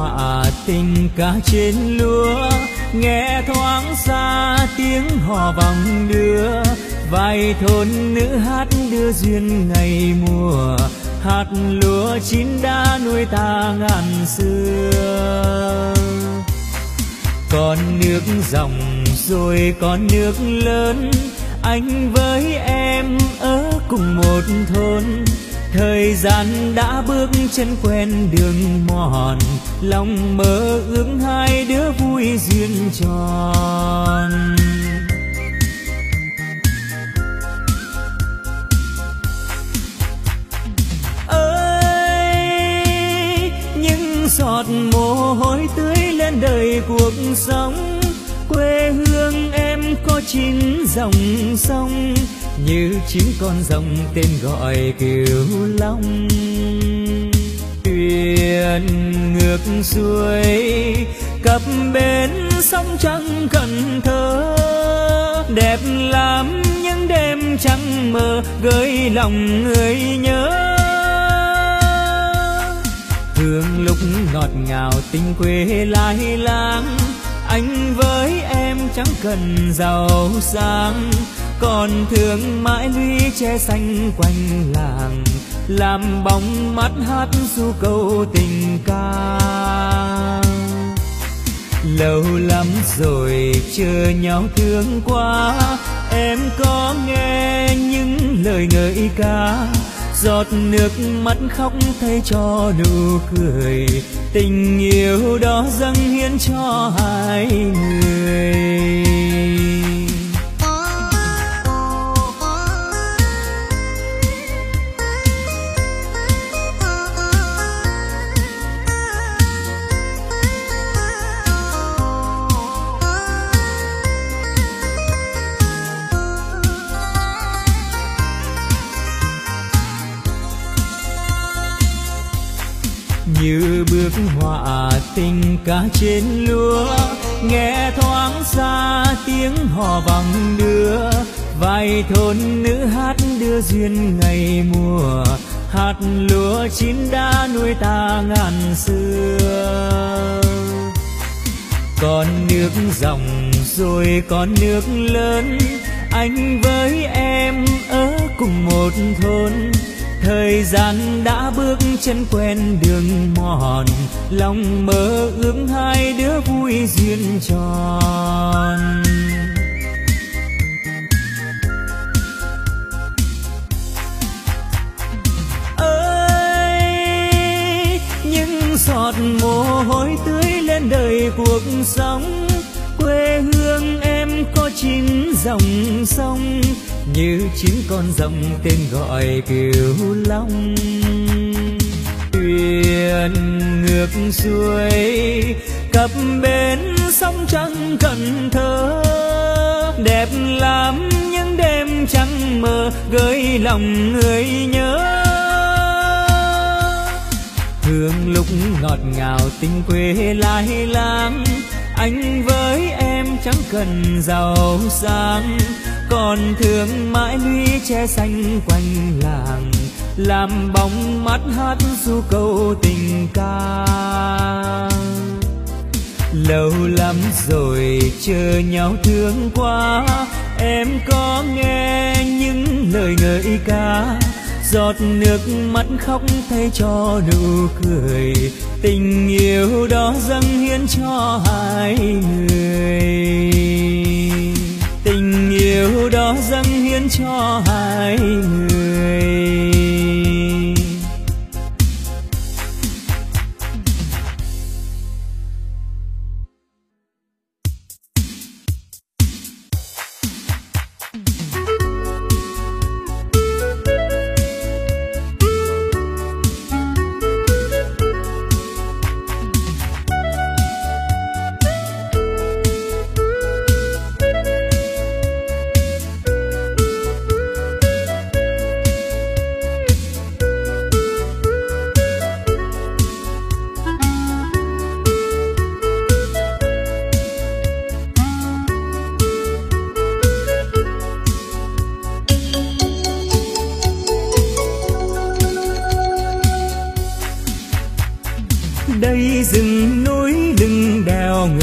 họa tình ca trên lúa, nghe thoáng xa tiếng hò vòng đưa. Vài thôn nữ hát đưa duyên ngày mùa, hạt lúa chín đã nuôi ta ngàn xưa. Con nước dòng rồi con nước lớn, anh với em ở cùng một thôn. Thời gian đã bước chân quen đường mòn, lòng mơ ước hai đứa vui duyên tròn. Ơi những giọt mồ hôi tưới lên đời cuộc sống, quê hương em có chín dòng sông, như chín con rồng tên gọi Cửu Long. Thuyền ngược xuôi cập bến sông trắng Cần Thơ, đẹp lắm những đêm trăng mơ gợi lòng người nhớ. Hương lúc ngọt ngào tình quê lai láng, anh với em chẳng cần giàu sang, còn thương mãi lũy tre xanh quanh làng, làm bóng mắt hát du câu tình ca. Lâu lắm rồi chờ nhau thương quá, em có nghe những lời ngợi ca. Giọt nước mắt khóc thay cho nụ cười, tình yêu đó dâng hiến cho hai người. Như bước họa tình ca trên lúa, nghe thoáng xa tiếng hò vòng đưa. Vài thôn nữ hát đưa duyên ngày mùa, hạt lúa chín đã nuôi ta ngàn xưa. Con nước dòng rồi con nước lớn, anh với em ở cùng một thôn. Thời gian đã bước chân quen đường mòn, lòng mơ ước hai đứa vui duyên tròn. Ơi những giọt mồ hôi tưới lên đời cuộc sống, quê hương em có chín dòng sông, như chín con rồng tên gọi Cửu Long. Thuyền ngược xuôi cập bến sông trắng Cần Thơ, đẹp lắm những đêm trăng mơ gợi lòng người nhớ. Hương lúc ngọt ngào tình quê lai láng, anh với em chẳng cần giàu sang, còn thương mãi lũy tre xanh quanh làng, làm bóng mắt hát du câu tình ca. Lâu lắm rồi chờ nhau thương quá, em có nghe những lời ngợi ca. Giọt nước mắt khóc thay cho nụ cười, tình yêu đó dâng hiến cho hai người. Tình yêu đó dâng hiến cho hai người.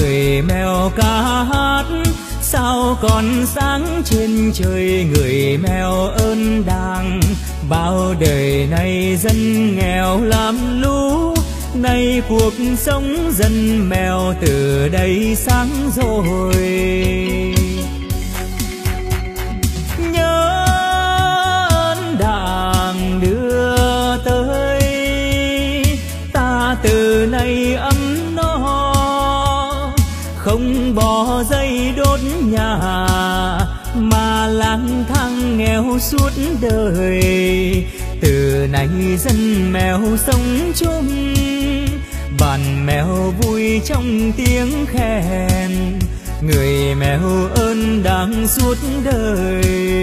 người mèo ca hát, sao còn sáng trên trời người mèo ơn đàng. Bao đời này dân nghèo làm lũ, nay cuộc sống dân mèo từ đây sáng rồi. Nhớ ơn đàng đưa tới, ta từ nay ấm no, không bỏ dây đốt nhà mà lang thang nghèo suốt đời. Từ nay dân mèo sống chung, bàn mèo vui trong tiếng khen, người mèo ơn đàng suốt đời.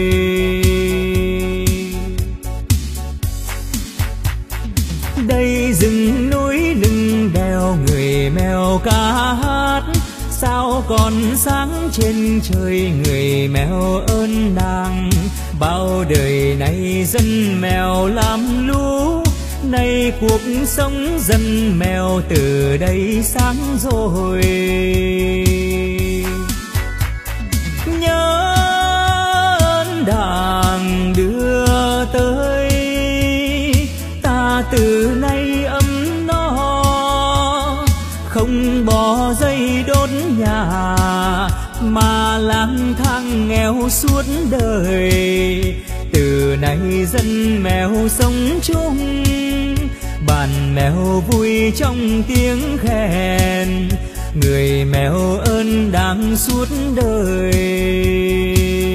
Đây rừng núi lưng đèo người mèo ca hát, sao còn sáng trên trời người mèo ơn đàng. Bao đời này dân mèo làm lũ, nay cuộc sống dân mèo từ đây sáng rồi. Nhớ ơn đàng đưa tới, ta từ nay ấm no, không bỏ dây đốt nhà mà lang thang nghèo suốt đời. Từ nay dân mèo sống chung, bàn mèo vui trong tiếng khen, người mèo ơn đàng suốt đời.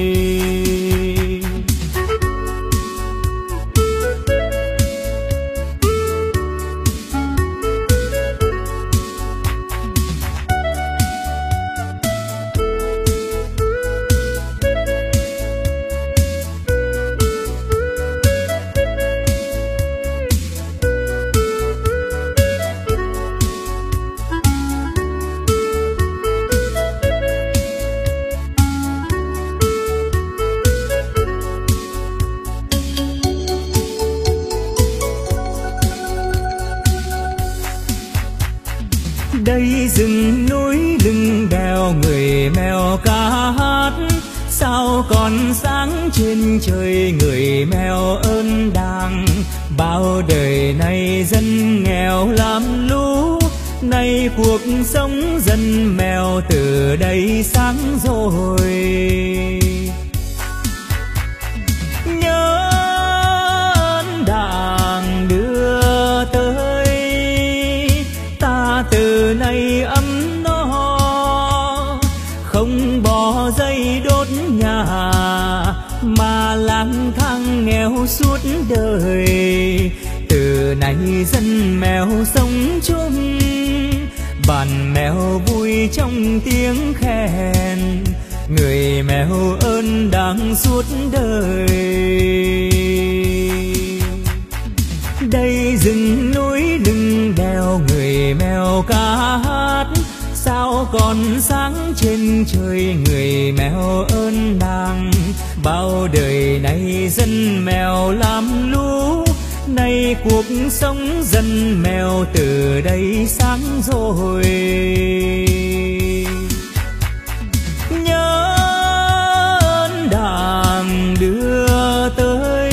Đây rừng núi lưng đèo người mèo ca hát, sao còn sáng trên trời người mèo ơn đàng. Bao đời này dân nghèo làm lũ, nay cuộc sống dân mèo từ đây sáng rồi. Nhớ ơn đàng đưa tới, ta từ nay ấm no, không bỏ dây đốt nhà mà lang thang nghèo suốt đời. Từ nay dân mèo sống chung, bàn mèo vui trong tiếng khen, người mèo ơn đàng suốt đời. Đây rừng núi lưng đèo người mèo ca hát, sao còn sáng trên trời người mèo ơn đàng. Bao đời này dân mèo làm lũ, nay cuộc sống dân mèo từ đây sáng rồi. Nhớ ơn đàng đưa tới,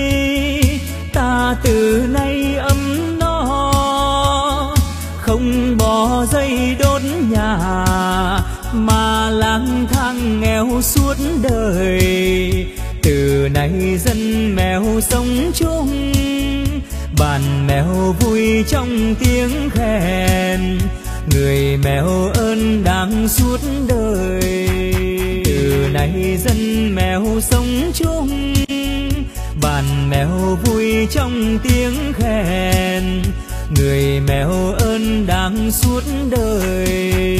ta từ nay ấm no, không bỏ dây đốt nhà mà lang thang nghèo suốt đời. Từ nay dân mèo sống chung, bàn mèo vui trong tiếng khen, người mèo ơn đàng suốt đời. Từ nay dân mèo sống chung, bàn mèo vui trong tiếng khen, người mèo ơn đàng suốt đời.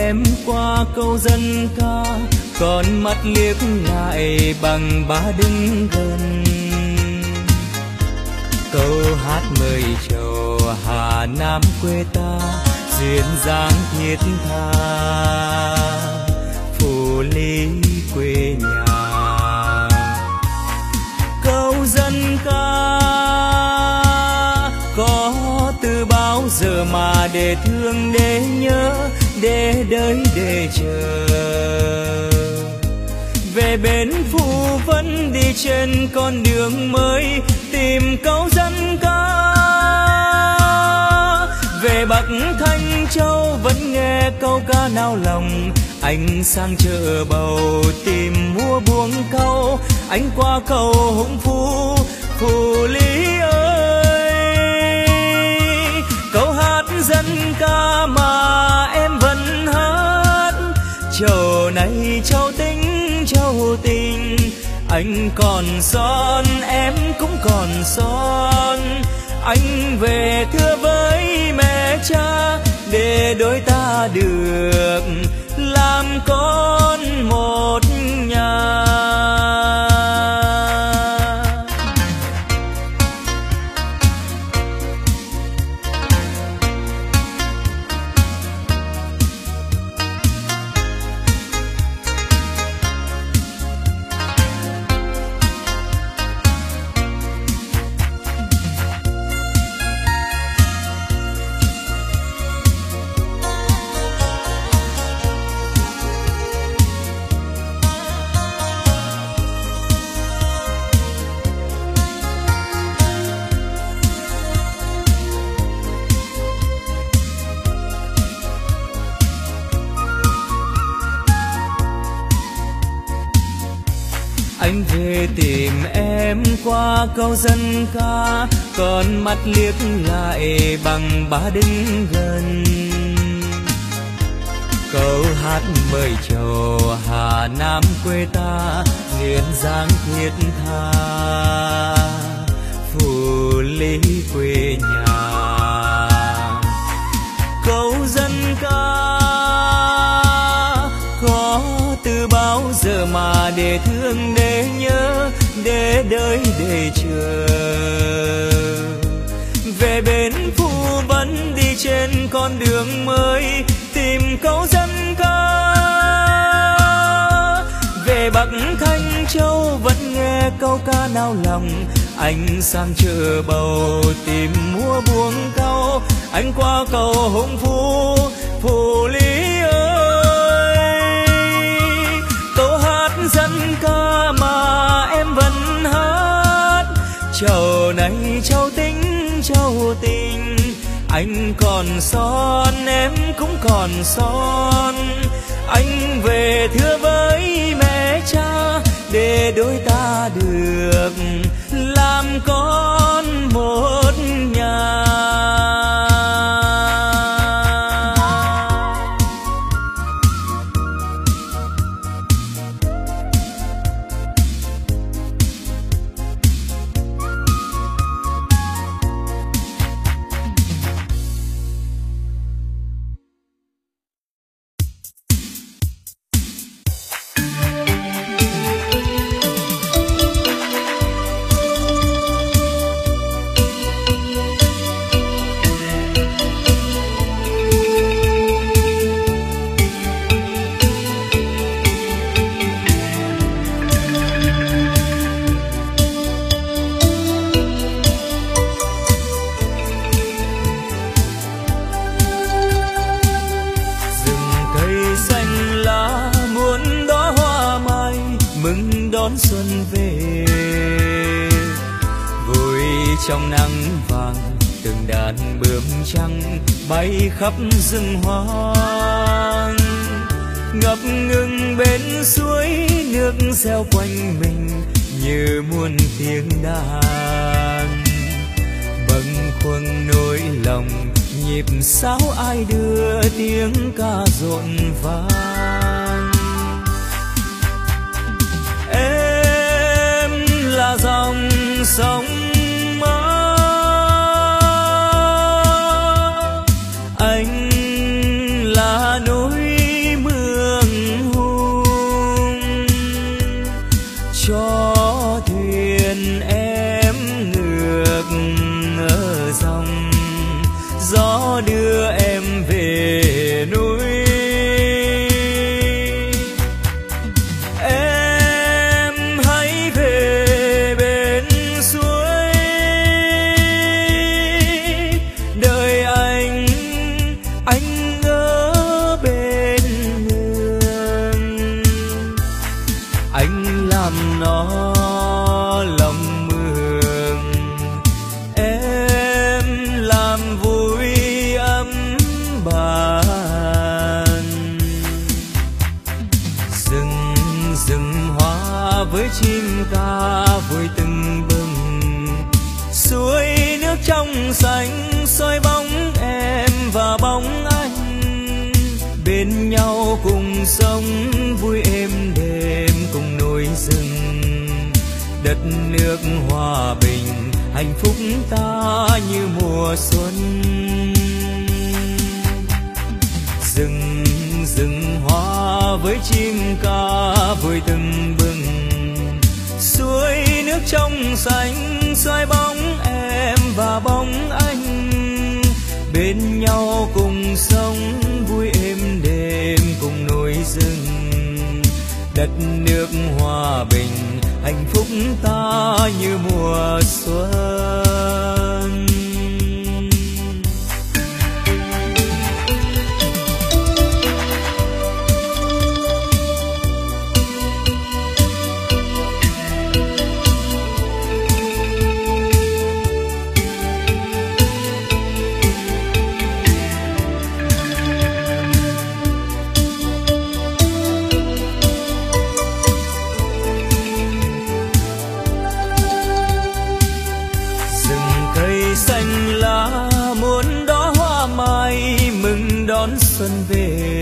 em qua câu dân ca, còn mắt liếc lại bằng ba đứng gần. Câu hát mời trầu Hà Nam quê ta, duyên dáng thiết tha Phù Lý quê nhà. Câu dân ca có từ bao giờ mà để thương để nhớ, để đợi để chờ. Về bên Phù Vân đi trên con đường mới, tìm câu dân ca. Về Bắc Thanh Châu vẫn nghe câu ca nao lòng, anh sang chợ bầu tìm mua buông cau, anh qua cầu Hùng Phu Phù Lý ơi. Câu hát dân ca mà em vẫn hát, châu này châu tính châu tình. Anh còn son em cũng còn son, anh về thưa với mẹ cha để đôi ta được làm con một nhà. Anh về tìm em qua câu dân ca, còn mắt liếc lại bằng ba đứng gần. Câu hát mời trầu Hà Nam quê ta, duyên dáng thiết tha Phù Lý quê nhà. Câu dân ca có từ bao giờ mà để thương để nhớ, để đợi để chờ. Về bên Phù Vân đi trên con đường mới, tìm câu dân ca. Về Bắc Thanh Châu vẫn nghe câu ca nao lòng, anh sang chợ bầu tìm mua buông cau, anh qua cầu Hùng Phu Phù Lý ơi. Câu hát dân ca mà em vẫn hát, châu này châu tính châu tình. Anh còn son em cũng còn son, anh về thưa với mẹ cha để đôi ta được làm con một nhà. Xuân về vui trong nắng vàng, từng đàn bướm trắng bay khắp rừng hoang. Ngập ngừng bên suối nước reo quanh mình như muôn tiếng đàn. Bâng khuâng nỗi lòng nhịp sao ai đưa tiếng ca rộn vang. Là dòng sông mơ, anh là núi dòng, gió đưa em về núi. Em hãy về bên suối, đợi anh ở bên đường. Anh làm nó lòng mường, em làm vui ấm bàn. Rừng rừng hoa với chim ca vui tưng bừng, suối nước trong xanh soi bóng em và bóng anh. Bên nhau cùng sống vui êm đềm cùng núi rừng, đất nước hòa bình hạnh phúc ta như mùa xuân. Rừng rừng hoa với chim ca vui tưng bừng, suối nước trong xanh soi bóng em và bóng anh. Bên nhau cùng sống vui êm đềm cùng núi rừng, đất nước hòa bình hạnh phúc ta như mùa xuân. Xanh lá muôn đóa hoa mai mừng đón xuân về,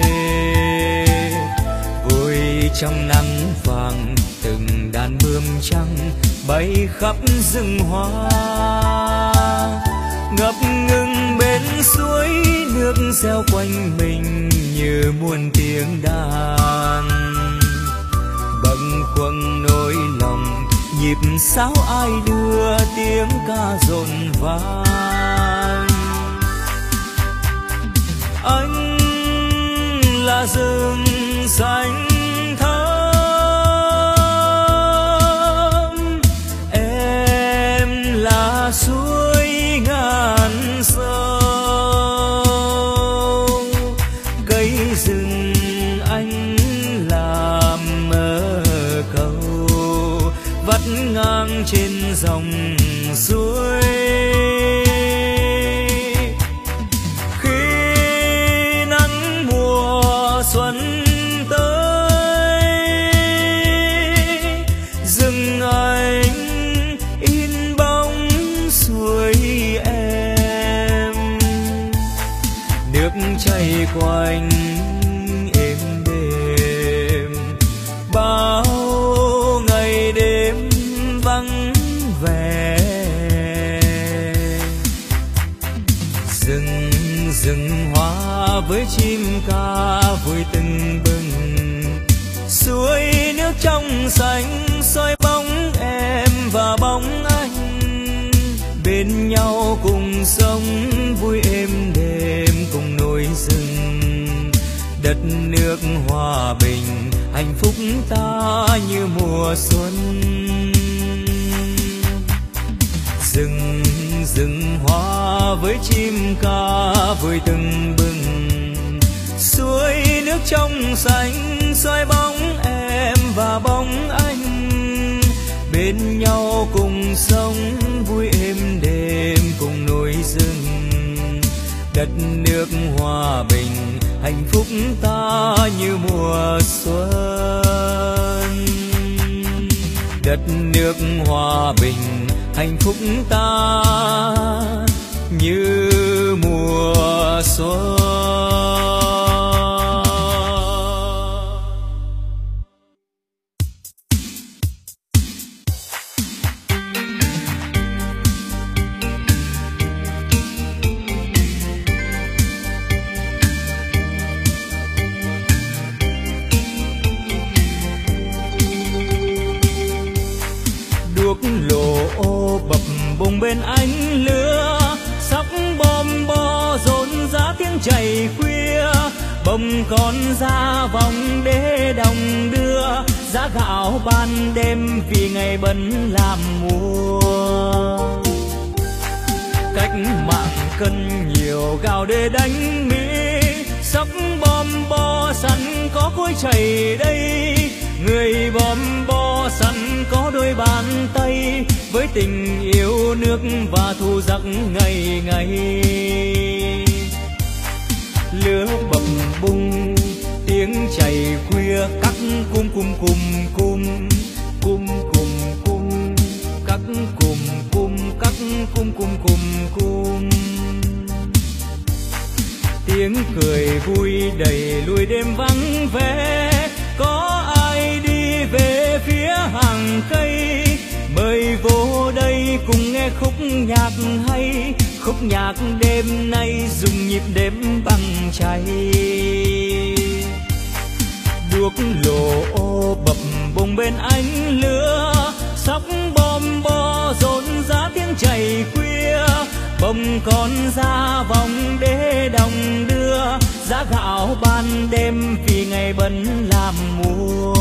vui trong nắng vàng từng đàn bướm trắng bay khắp rừng hoa. Ngập ngừng bên suối nước reo quanh mình như muôn tiếng đàn, bâng khuâng nỗi lòng nhịp sáo ai đưa tiếng ca rộn vang. Anh là rừng xanh thắm, em là suối ngàn sâu. Cây rừng anh làm mơ cầu vắt ngang trên dòng suối. Khi nắng mùa xuân tới, rừng anh in bóng suối em. Nước chảy quanh êm đềm, bao ngày đêm vắng vẻ. Rừng rừng hoa với chim ca vui tưng bừng, suối nước trong xanh soi bóng em và bóng anh. Bên nhau cùng sống vui êm đềm cùng núi rừng, đất nước hòa bình hạnh phúc ta như mùa xuân. Rừng rừng hoa với chim ca vui tưng bừng, suối nước trong xanh soi bóng em và bóng anh. Bên nhau cùng sống vui êm đềm cùng núi rừng, đất nước hòa bình hạnh phúc ta như mùa xuân. Đất nước hòa bình hạnh phúc ta như mùa xuân. Đuốc lộ bập bùng bên ánh lửa, bồng con ra vòng để đồng đưa giá gạo ban đêm vì ngày bận làm mùa. Cách mạng cần nhiều gạo để đánh Mỹ, sóc bom bo sẵn có cối chảy đây. Người bom bo sẵn có đôi bàn tay, với tình yêu nước và thù giặc ngày ngày. Lửa bập bùng tiếng chày khuya cắt cung cung cung cung cung cung cung cắt cung cung cắt cung cung cung cung. Tiếng cười vui đầy lùi đêm vắng vẻ, có ai đi về phía hàng cây. Mời vô đây cùng nghe khúc nhạc hay, khúc nhạc đêm nay dùng nhịp đêm bằng cháy. Đuốc lồ ô bập bùng bên ánh lửa, sóc bom bo rộn rã tiếng chày khuya. Bồng con ra vòng để đồng đưa giá gạo ban đêm vì ngày bận làm mùa.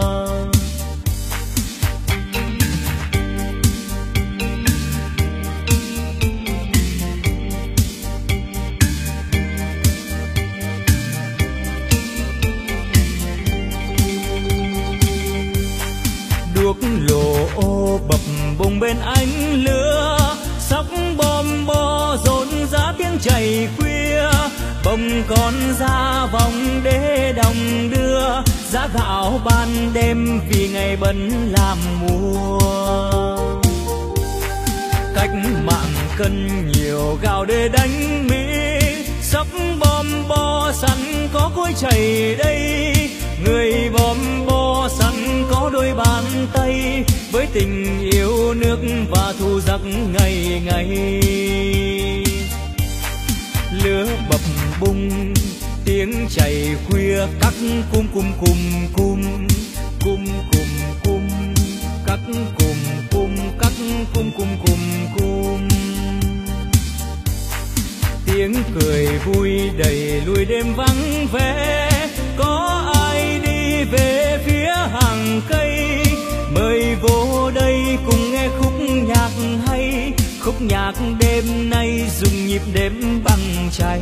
Đuốc lồ ô bập bùng bên ánh lửa, sóc bom bo rộn rã tiếng chày khuya. Bồng con ra vòng để đồng đưa giá gạo ban đêm vì ngày bận làm mùa. Cách mạng cần nhiều gạo để đánh Mỹ, sóc bom bo sẵn có cối chày đây. Người bom bo sẵn có đôi bàn tay, với tình yêu nước và thù giặc ngày ngày. Lửa bập bùng tiếng chày khuya cắt cung cung cung cung cung cung cung cắt cung cung cắt cung cung cung cung. Tiếng cười vui đầy lùi đêm vắng vẻ, có ai đi về phía hàng cây. Mời vô đây cùng nghe khúc nhạc hay, khúc nhạc đêm nay dùng nhịp đêm bằng cháy.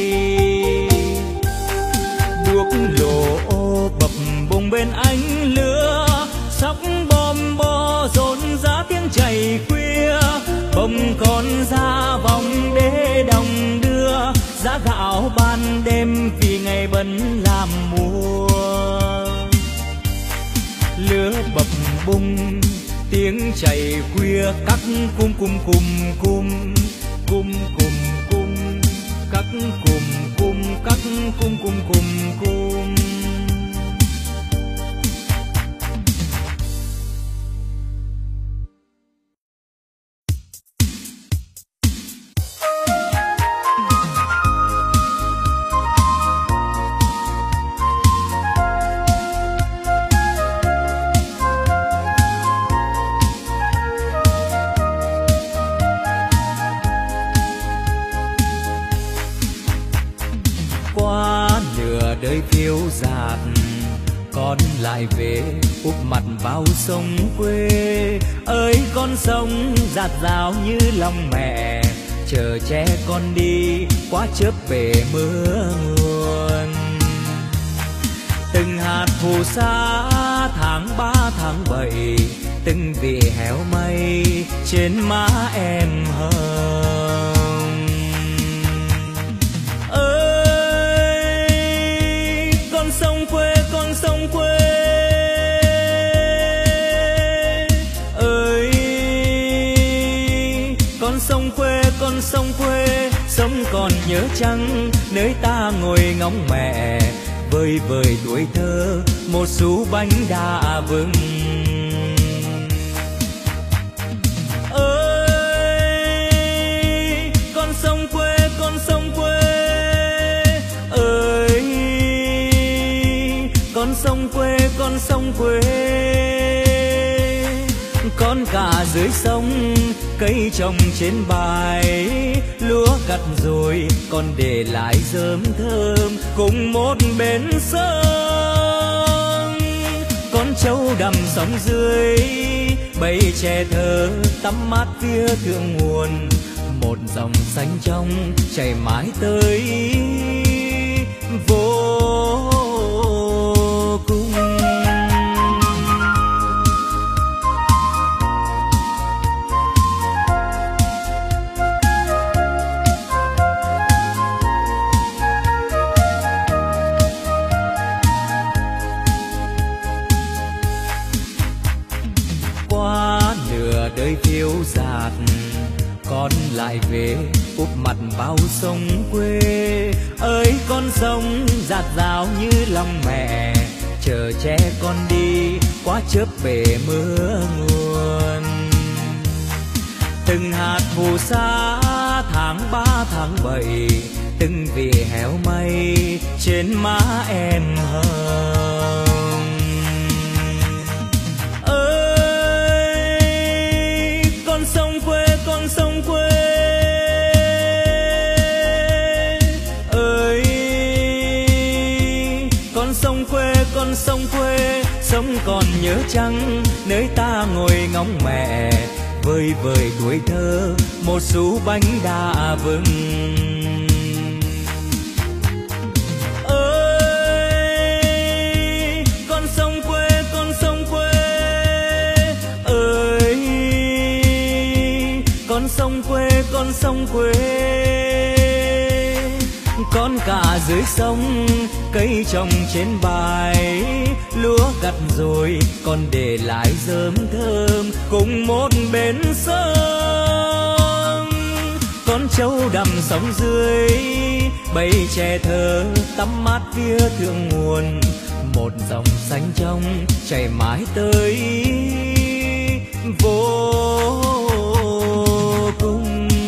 Đuốc lồ ô bập bùng bên ánh lửa, sóc bom bo rộn rã tiếng chày khuya. Bồng con ra vòng để đồng đưa giá gạo ban đêm vì ngày bận làm mùa. Lửa bập bùng tiếng chày khuya cắt cung cung cung cung cung cung cung cắt cung cung cắt cung cung cung cung. Đời phiêu dạt con lại về úp mặt vào sông quê. Ơi con sông dạt dào như lòng mẹ, chờ che con đi qua chớp bể mưa nguồn. Từng hạt phù sa tháng 3 tháng 7, từng vị héo mây trên má em hồng. Sông quê con sông quê ơi, con sông quê sông còn nhớ chăng nơi ta ngồi ngóng mẹ vơi vơi tuổi thơ một xu bánh đa vừng. Ơi con sông quê ơi, con sông quê con cả dưới sông cây trồng trên bãi lúa gặt rồi còn để lại rơm thơm cùng một bên sông. Con trâu đầm sóng dưới bầy trẻ thơ tắm mát phía thượng nguồn, một dòng xanh trong chảy mãi tới vô cùng. Qua nửa đời phiêu dạt con lại về úp mặt vào sông quê. Ơi con sông dạt dào như lòng mẹ, chờ che con đi qua chớp bể mưa nguồn. Từng hạt phù sa tháng 3 tháng 7, từng vì héo mây trên má em hồng. Con sông quê, con sông quê ơi, con sông quê, con sông quê, sông còn nhớ chăng nơi ta ngồi ngóng mẹ vơi vơi tuổi thơ một xu bánh đa vừng. Ơi con sông quê, con sông quê ơi, con sông quê, con sông quê. Con cả dưới sông cây trồng trên bãi, lúa gặt rồi còn để lại rơm thơm cùng một bên sông. Con trâu đầm sóng dưới bầy trẻ thơ tắm mát phía thượng nguồn, một dòng xanh trong chảy mãi tới vô cùng.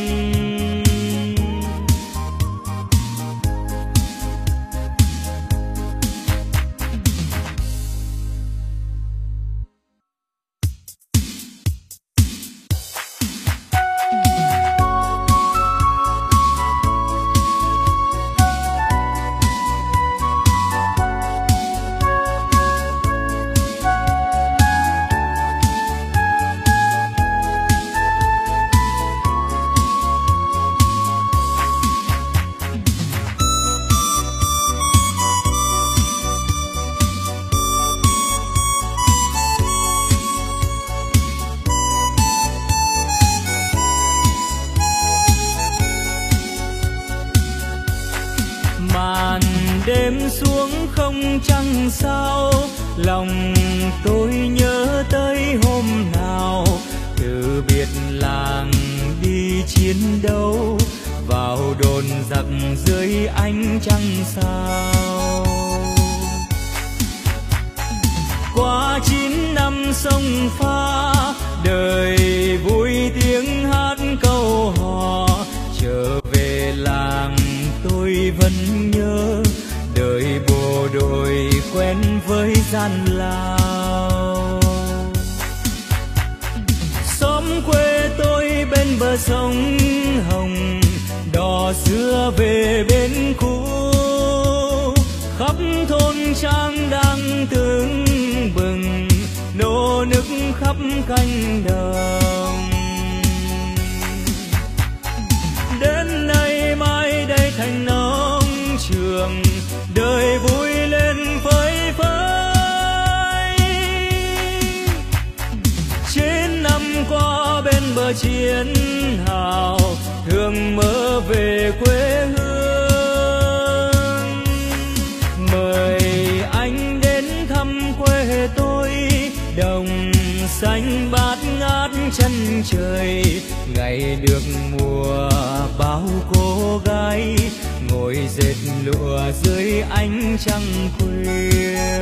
Đêm xuống không trăng sao, lòng tôi nhớ tới hôm nào từ biệt làng đi chiến đấu, vào đồn giặc dưới ánh trăng sao. Qua 9 năm sông pha, đời vui tiếng hát câu hò, trở về làng tôi vẫn nhớ đời bộ đội quen với gian lao. Xóm quê tôi bên bờ sông Hồng, đò xưa về bên cũ, khắp thôn trang đang tưng bừng, nô nức khắp cánh đồng. Đến nay mai đây thành nông trường, đời vui lên phơi phới. 9 năm qua bên bờ chiến hào, thường mơ về quê hương. Mời anh đến thăm quê tôi, đồng xanh bát ngát chân trời. Ngày được mùa bao cô gái ngồi dệt lụa dưới ánh trăng khuya.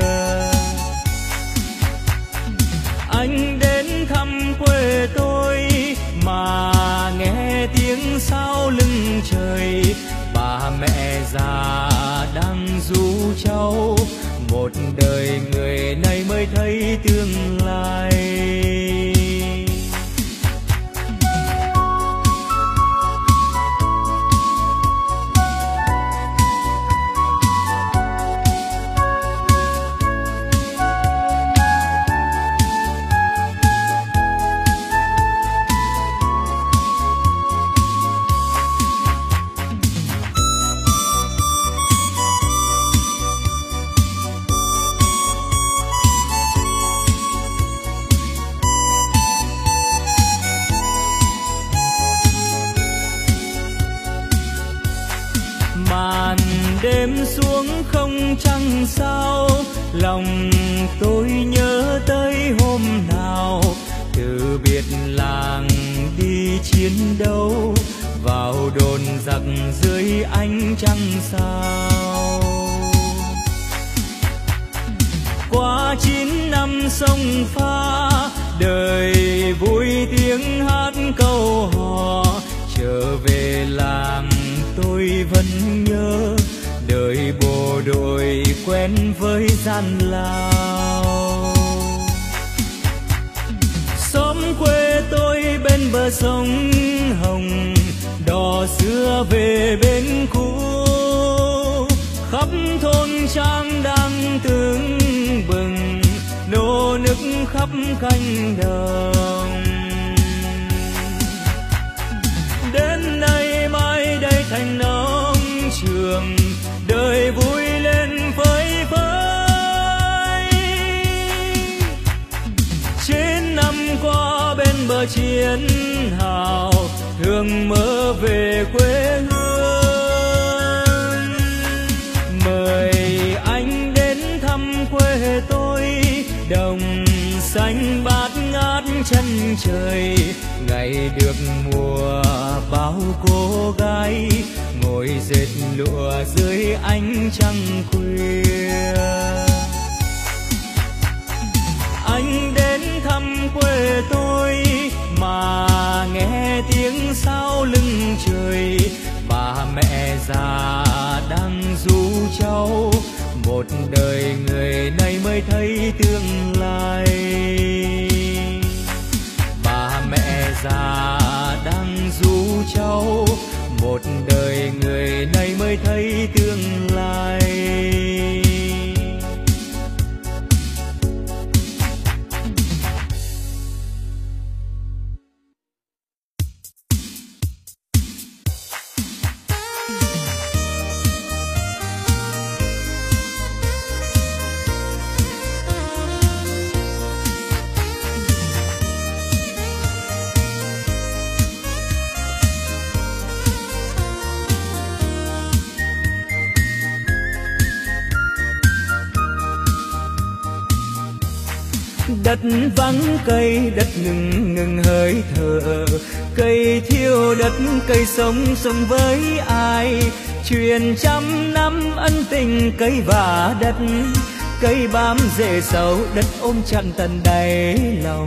Anh đến thăm quê tôi mà nghe tiếng sao lưng trời, bà mẹ già đang ru cháu, một đời người này mới thấy tương lai. đêm xuống không trăng sao, lòng tôi nhớ tới hôm nào từ biệt làng đi chiến đấu, vào đồn giặc dưới ánh trăng sao. Qua 9 năm sông pha, đời vui tiếng hát câu hò, trở về làng tôi vẫn nhớ đời bộ đội quen với gian lao. Xóm quê tôi bên bờ sông Hồng, đò xưa về bên cũ, khắp thôn trang đang tưng bừng, nô nức khắp cánh đồng. Đến nay mai đây thành nông trường, đời vui lên phơi phới. 9 năm qua bên bờ chiến hào, thường mơ về quê hương. Mời anh đến thăm quê tôi, đồng xanh bát ngát chân trời, ngày được mùa bao cô gái ngồi dệt lụa dưới ánh trăng khuya. Anh đến thăm quê tôi mà nghe tiếng sao lưng trời, bà mẹ già đang ru cháu, một đời người này mới thấy tương lai. Bà mẹ già đang ru cháu, một đời người này mới thấy tương lai. Đất vắng cây, đất ngừng ngừng hơi thở, cây thiêu đất, cây sống sống với ai, truyền trăm năm ân tình cây và đất, cây bám rễ sâu, đất ôm chặt tận đáy lòng.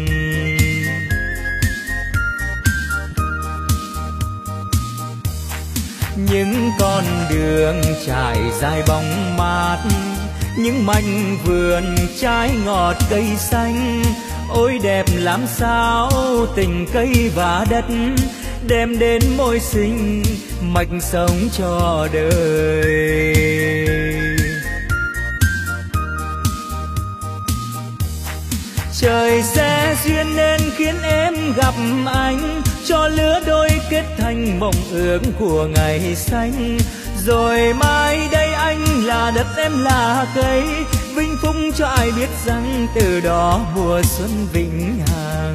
Những con đường trải dài bóng mát, những mảnh vườn trái ngọt cây xanh, ôi đẹp làm sao tình cây và đất, đem đến môi sinh mạch sống cho đời. Trời sẽ duyên nên khiến em gặp anh, cho lứa đôi kết thành mộng ước của ngày xanh. Rồi mai đây anh là đất, em là cây, vinh phúc cho ai biết rằng từ đó mùa xuân vĩnh hằng.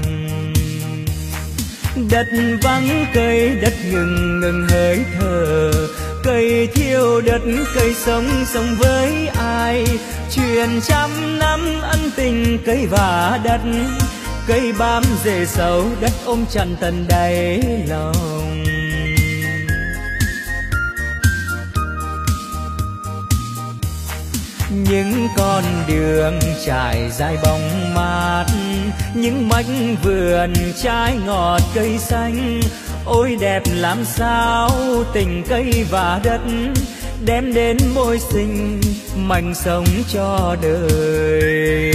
Đất vắng cây, đất ngừng ngừng hơi thở, cây thiêu đất, cây sống sống với ai, truyền trăm năm ân tình cây và đất, cây bám rễ sâu, đất ôm chặt tận đáy lòng. Những con đường trải dài bóng mát, những mảnh vườn trái ngọt cây xanh, ôi đẹp làm sao tình cây và đất, đem đến môi sinh mảnh sống cho đời.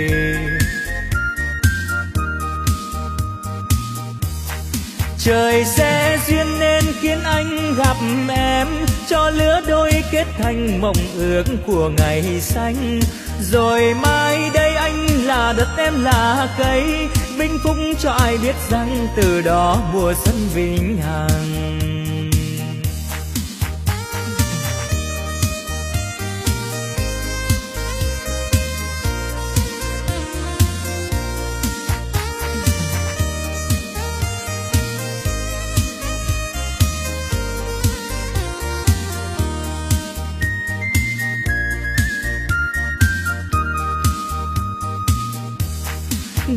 Trời sẽ duyên nên khiến anh gặp em, cho lứa đôi kết thành mộng ước của ngày xanh. Rồi mai đây anh là đất, em là cây, vinh phúc cho ai biết rằng từ đó mùa xuân vĩnh hằng.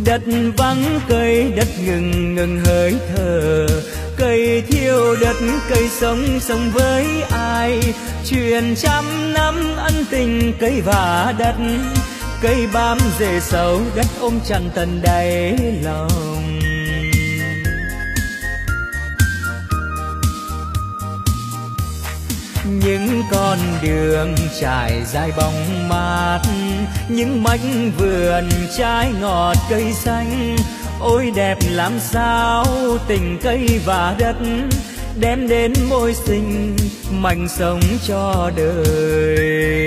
Đất vắng cây, đất ngừng ngừng hơi thở, cây thiêu đất, cây sống sống với ai. Truyền trăm năm ân tình cây và đất, cây bám rễ sâu, đất ôm chặt tận đáy lòng. Những con đường trải dài bóng mát, những mảnh vườn trái ngọt cây xanh. Ôi đẹp làm sao tình cây và đất, đem đến môi sinh mảnh sống cho đời.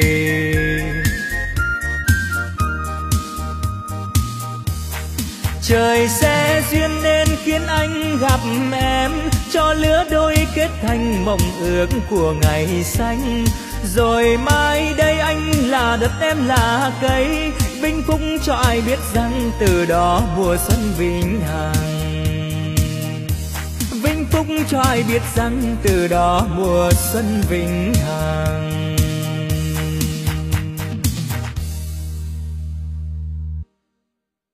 Trời sẽ duyên nên khiến anh gặp em, cho lứa đôi kết thành mộng ước của ngày xanh. Rồi mai đây anh là đất, em là cây, vinh phúc cho ai biết rằng từ đó mùa xuân vĩnh hằng. Vinh phúc cho ai biết rằng từ đó mùa xuân vĩnh hằng.